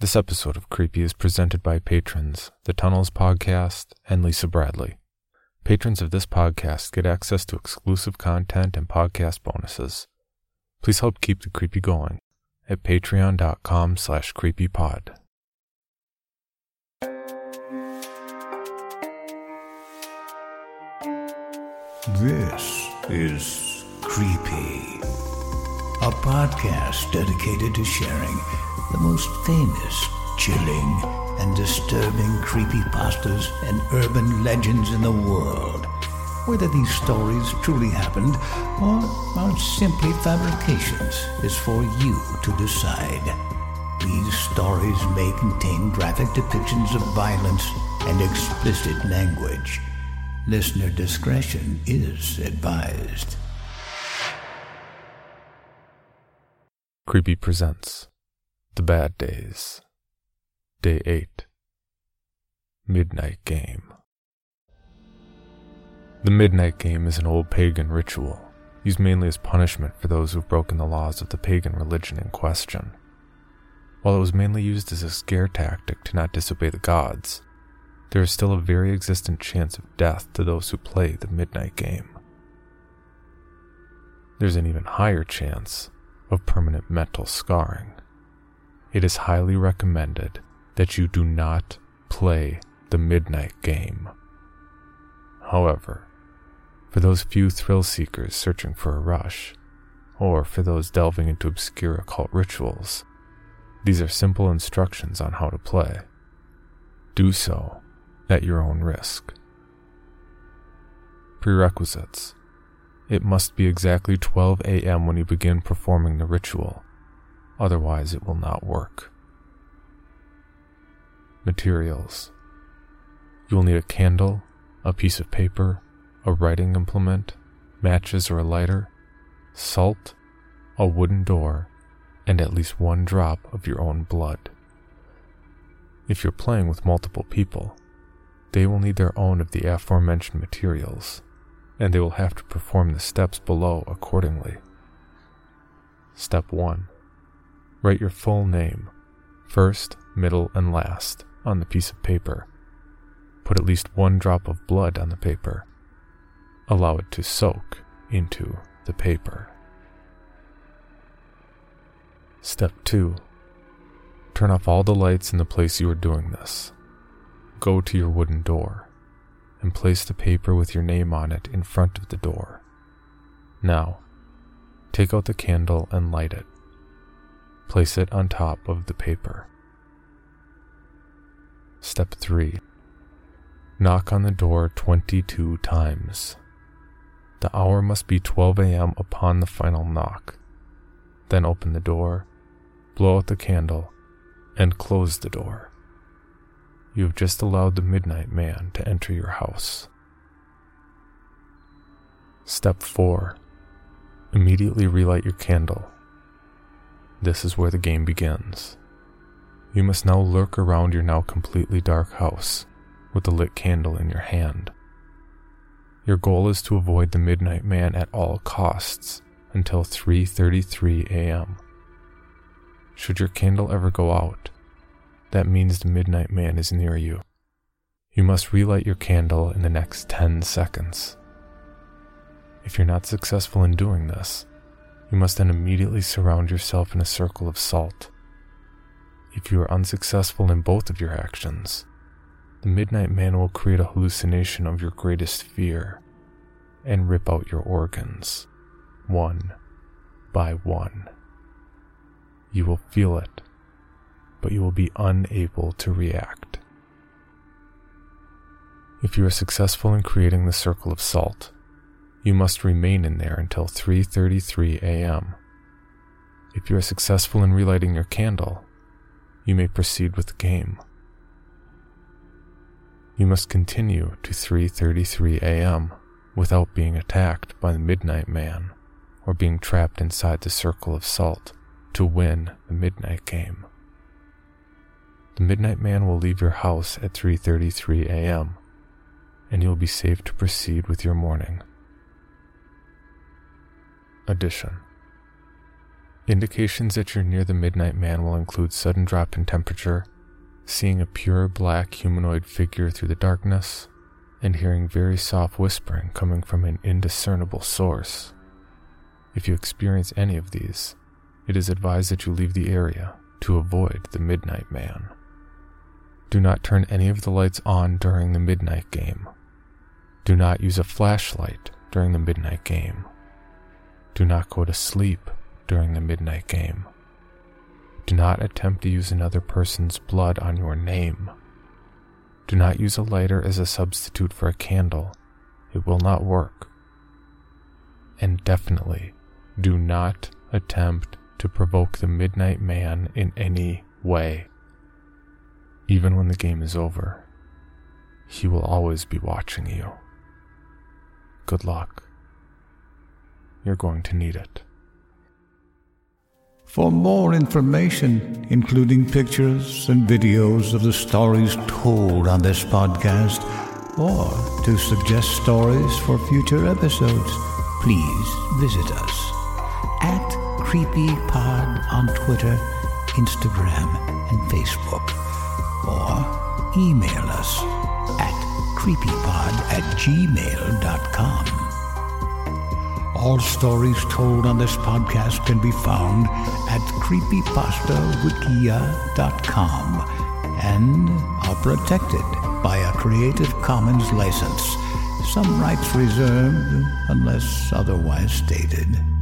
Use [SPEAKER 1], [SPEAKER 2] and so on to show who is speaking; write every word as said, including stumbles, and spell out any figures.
[SPEAKER 1] This episode of Creepy is presented by patrons, The Tunnels Podcast, and Lisa Bradley. Patrons of this podcast get access to exclusive content and podcast bonuses. Please help keep the Creepy going at patreon.com slash creepypod.
[SPEAKER 2] This is Creepy, a podcast dedicated to sharing the most famous, chilling, and disturbing creepypastas and urban legends in the world. Whether these stories truly happened or are simply fabrications is for you to decide. These stories may contain graphic depictions of violence and explicit language. Listener discretion is advised.
[SPEAKER 1] Creepy presents The Bad Days. Day eight. Midnight Game. The Midnight Game is an old pagan ritual, used mainly as punishment for those who've broken the laws of the pagan religion in question. While it was mainly used as a scare tactic to not disobey the gods, there is still a very existent chance of death to those who play the Midnight Game. There's an even higher chance of permanent mental scarring. It is highly recommended that you do not play the Midnight Game. However, for those few thrill seekers searching for a rush, or for those delving into obscure occult rituals, these are simple instructions on how to play. Do so at your own risk. Prerequisites. It must be exactly twelve a.m. when you begin performing the ritual, otherwise it will not work. Materials. You will need a candle, a piece of paper, a writing implement, matches or a lighter, salt, a wooden door, and at least one drop of your own blood. If you're playing with multiple people, they will need their own of the aforementioned materials, and they will have to perform the steps below accordingly. Step one. Write your full name, first, middle, and last, on the piece of paper. Put at least one drop of blood on the paper. Allow it to soak into the paper. Step two. Turn off all the lights in the place you are doing this. Go to your wooden door and place the paper with your name on it in front of the door. Now, take out the candle and light it. Place it on top of the paper. Step three. Knock on the door twenty-two times. The hour must be twelve a.m. upon the final knock. Then open the door, blow out the candle, and close the door. You have just allowed the Midnight Man to enter your house. Step four. Immediately relight your candle. This is where the game begins. You must now lurk around your now completely dark house with the lit candle in your hand. Your goal is to avoid the Midnight Man at all costs until three thirty-three a.m. Should your candle ever go out, that means the Midnight Man is near you. You must relight your candle in the next ten seconds. If you're not successful in doing this, you must then immediately surround yourself in a circle of salt. If you are unsuccessful in both of your actions, the Midnight Man will create a hallucination of your greatest fear and rip out your organs, one by one. You will feel it, but you will be unable to react. If you are successful in creating the circle of salt, you must remain in there until three thirty-three a.m. If you are successful in relighting your candle, you may proceed with the game. You must continue to three thirty-three a.m. without being attacked by the Midnight Man or being trapped inside the circle of salt to win the Midnight Game. The Midnight Man will leave your house at three thirty-three a.m. and you'll be safe to proceed with your morning. Addition. Indications that you're near the Midnight Man will include sudden drop in temperature, seeing a pure black humanoid figure through the darkness, and hearing very soft whispering coming from an indiscernible source. If you experience any of these, it is advised that you leave the area to avoid the Midnight Man. Do not turn any of the lights on during the midnight game. Do not use a flashlight during the midnight game. Do not go to sleep during the midnight game. Do not attempt to use another person's blood on your name. Do not use a lighter as a substitute for a candle. It will not work. And definitely do not attempt to provoke the Midnight Man in any way. Even when the game is over, he will always be watching you. Good luck. You're going to need it.
[SPEAKER 2] For more information, including pictures and videos of the stories told on this podcast, or to suggest stories for future episodes, please visit us at CreepyPod on Twitter, Instagram, and Facebook, or email us at creepypod at gmail dot com. All stories told on this podcast can be found at creepypasta wikia dot com and are protected by a Creative Commons license. Some rights reserved unless otherwise stated.